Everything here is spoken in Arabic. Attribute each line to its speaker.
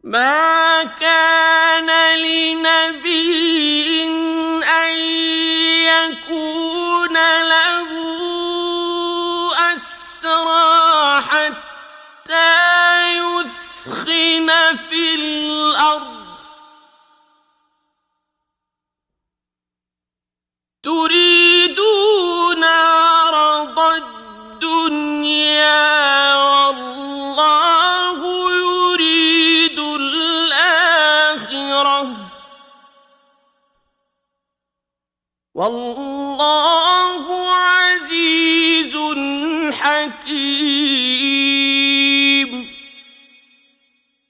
Speaker 1: ما كان لنبي أن يكون له أسرى حتى يثخن في الأرض تريدون عرض الدنيا والله يريد الآخرة والله عزيز حكيم.